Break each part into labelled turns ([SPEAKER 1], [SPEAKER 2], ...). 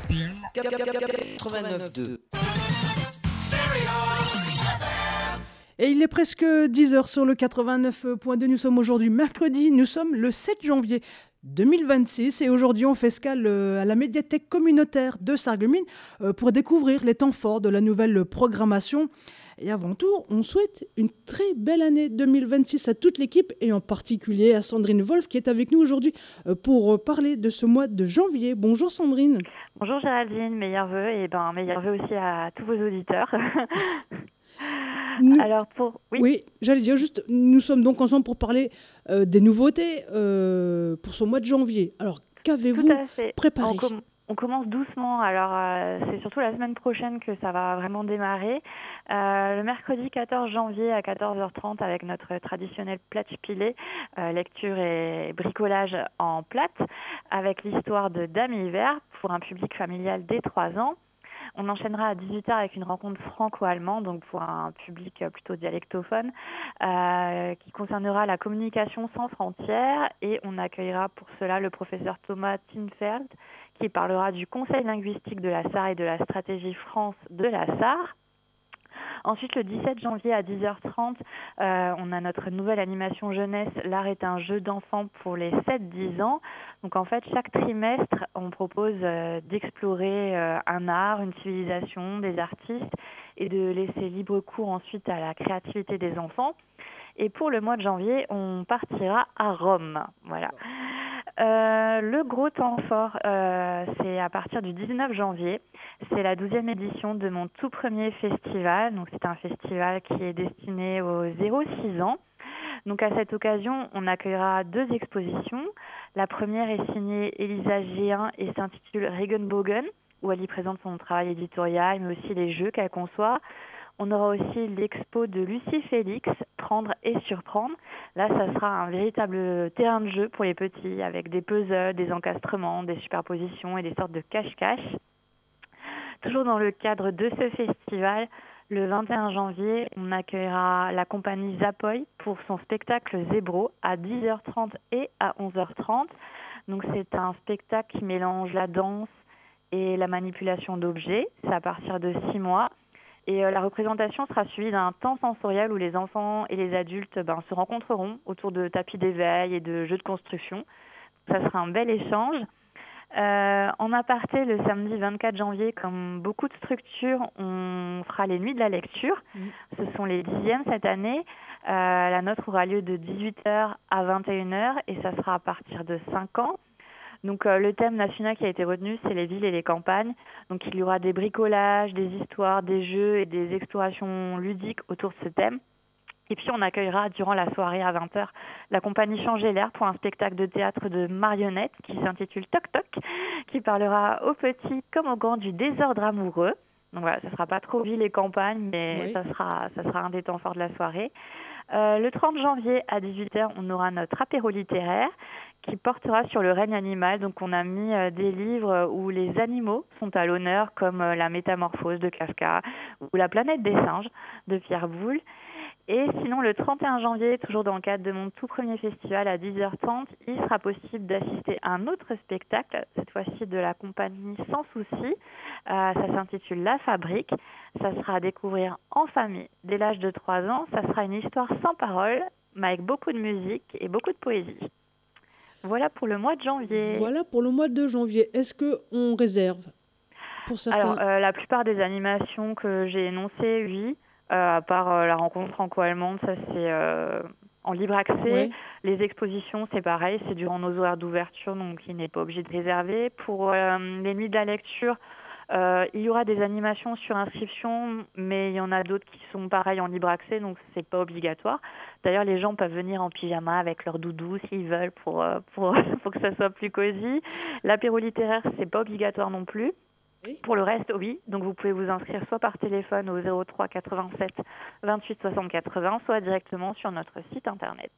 [SPEAKER 1] 89.2.
[SPEAKER 2] Et il est presque 10h sur le 89.2. Nous sommes aujourd'hui mercredi, nous sommes le 7 janvier 2026 et aujourd'hui on fait escale à la médiathèque communautaire de Sarreguemines pour découvrir les temps forts de la nouvelle programmation. Et avant tout, on souhaite une très belle année 2026 à toute l'équipe et en particulier à Sandrine Wolf qui est avec nous aujourd'hui pour parler de ce mois de janvier. Bonjour Sandrine.
[SPEAKER 3] Bonjour Géraldine, meilleurs vœux et meilleurs vœux aussi à tous vos auditeurs. Alors
[SPEAKER 2] oui, j'allais dire juste, nous sommes donc ensemble pour parler des nouveautés pour ce mois de janvier. Alors, qu'avez-vous préparé ?
[SPEAKER 3] On commence doucement, alors c'est surtout la semaine prochaine que ça va vraiment démarrer. Le mercredi 14 janvier à 14h30 avec notre traditionnel platch-pilé, lecture et bricolage en plate, avec l'histoire de Dame Hiver pour un public familial dès 3 ans. On enchaînera à 18h avec une rencontre franco-allemande, donc pour un public plutôt dialectophone, qui concernera la communication sans frontières. Et on accueillera pour cela le professeur Thomas Tinfeld, qui parlera du Conseil linguistique de la Sarre et de la stratégie France de la Sarre. Ensuite, le 17 janvier à 10h30, on a notre nouvelle animation jeunesse. L'art est un jeu d'enfant pour les 7-10 ans. Donc en fait, chaque trimestre, on propose d'explorer un art, une civilisation, des artistes et de laisser libre cours ensuite à la créativité des enfants. Et pour le mois de janvier, on partira à Rome. Voilà. Le gros temps fort, c'est à partir du 19 janvier. C'est la 12e édition de mon tout premier festival. Donc, c'est un festival qui est destiné aux 0-6 ans. Donc, à cette occasion, on accueillera 2 expositions. La première est signée Elisa Géin et s'intitule Regenbogen, où elle y présente son travail éditorial, mais aussi les jeux qu'elle conçoit. On aura aussi l'expo de Lucie Félix, Prendre et surprendre. Là, ça sera un véritable terrain de jeu pour les petits, avec des puzzles, des encastrements, des superpositions et des sortes de cache-cache. Toujours dans le cadre de ce festival, le 21 janvier, on accueillera la compagnie Zapoy pour son spectacle Zébro à 10h30 et à 11h30. Donc, c'est un spectacle qui mélange la danse et la manipulation d'objets. C'est à partir de 6 mois. Et la représentation sera suivie d'un temps sensoriel où les enfants et les adultes se rencontreront autour de tapis d'éveil et de jeux de construction. Ça sera un bel échange. En aparté, le samedi 24 janvier, comme beaucoup de structures, on fera les nuits de la lecture. Ce sont les 10e cette année. La nôtre aura lieu de 18h à 21h et ça sera à partir de 5 ans. Donc le thème national qui a été retenu, c'est les villes et les campagnes. Donc il y aura des bricolages, des histoires, des jeux et des explorations ludiques autour de ce thème. Et puis on accueillera durant la soirée à 20h la compagnie Changer l'air pour un spectacle de théâtre de marionnettes qui s'intitule Toc Toc, qui parlera aux petits comme aux grands du désordre amoureux. Donc voilà, ça ne sera pas trop ville et campagne, mais oui, ça sera un des temps forts de la soirée. Le 30 janvier à 18h, on aura notre apéro littéraire qui portera sur le règne animal. Donc on a mis des livres où les animaux sont à l'honneur, comme La Métamorphose de Kafka ou La Planète des singes de Pierre Boulle. Et sinon, le 31 janvier, toujours dans le cadre de mon tout premier festival à 10h30, il sera possible d'assister à un autre spectacle, cette fois-ci de la compagnie Sans Souci. Ça s'intitule La Fabrique. Ça sera à découvrir en famille dès l'âge de 3 ans. Ça sera une histoire sans parole, mais avec beaucoup de musique et beaucoup de poésie. Voilà pour le mois de janvier.
[SPEAKER 2] Voilà pour le mois de janvier. Est-ce qu'on réserve pour certains ?
[SPEAKER 3] Alors, la plupart des animations que j'ai énoncées, oui. À part la rencontre franco-allemande, ça c'est en libre accès. Oui. Les expositions, c'est pareil, c'est durant nos horaires d'ouverture, donc il n'est pas obligé de réserver. Pour les nuits de la lecture, il y aura des animations sur inscription, mais il y en a d'autres qui sont pareil en libre accès, donc c'est pas obligatoire. D'ailleurs, les gens peuvent venir en pyjama avec leur doudou s'ils veulent pour que ça soit plus cosy. L'apéro littéraire, c'est pas obligatoire non plus. Oui. Pour le reste, oui. Donc, vous pouvez vous inscrire soit par téléphone au 03 87 28 60 80, soit directement sur notre site internet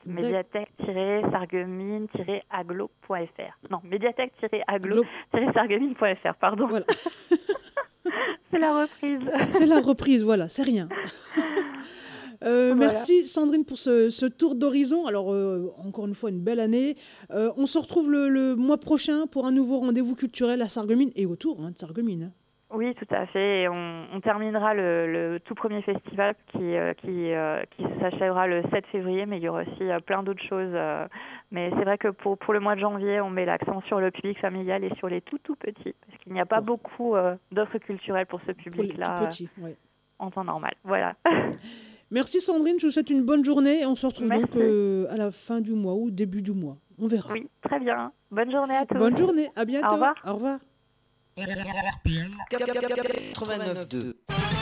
[SPEAKER 3] médiathèque-sarreguemines-aglo.fr. Non, médiathèque-aglo-sarreguemines.fr, pardon. Voilà. C'est la reprise.
[SPEAKER 2] C'est la reprise, voilà, c'est rien.
[SPEAKER 3] Voilà.
[SPEAKER 2] Merci Sandrine pour ce tour d'horizon. Alors, encore une fois, une belle année. On se retrouve le mois prochain pour un nouveau rendez-vous culturel à Sarreguemines et autour de Sarreguemines.
[SPEAKER 3] Oui, tout à fait. Et on terminera le tout premier festival qui s'achèvera le 7 février, mais il y aura aussi plein d'autres choses. Mais c'est vrai que pour le mois de janvier, on met l'accent sur le public familial et sur les tout petits, parce qu'il n'y a pas beaucoup d'offres culturelles pour ce public-là en temps normal. Voilà.
[SPEAKER 2] Merci Sandrine, je vous souhaite une bonne journée. On se retrouve donc à la fin du mois ou début du mois. On verra.
[SPEAKER 3] Oui, très bien. Bonne journée à tous.
[SPEAKER 2] Bonne journée, à bientôt.
[SPEAKER 3] Au revoir.
[SPEAKER 2] Au revoir.
[SPEAKER 1] RPL 89.2